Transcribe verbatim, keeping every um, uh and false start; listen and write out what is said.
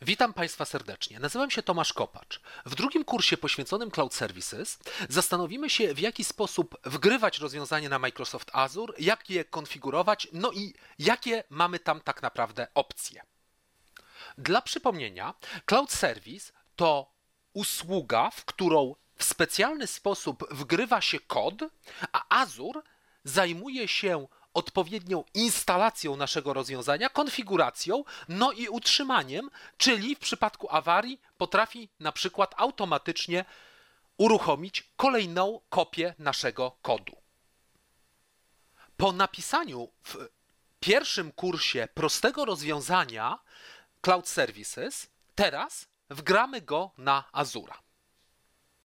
Witam Państwa serdecznie. Nazywam się Tomasz Kopacz. W drugim kursie poświęconym Cloud Services zastanowimy się, w jaki sposób wgrywać rozwiązanie na Microsoft Azure, jak je konfigurować, no i jakie mamy tam tak naprawdę opcje. Dla przypomnienia, Cloud Service to usługa, w którą w specjalny sposób wgrywa się kod, a Azure zajmuje się odpowiednią instalacją naszego rozwiązania, konfiguracją, no i utrzymaniem, czyli w przypadku awarii potrafi na przykład automatycznie uruchomić kolejną kopię naszego kodu. Po napisaniu w pierwszym kursie prostego rozwiązania Cloud Services, teraz wgramy go na Azura.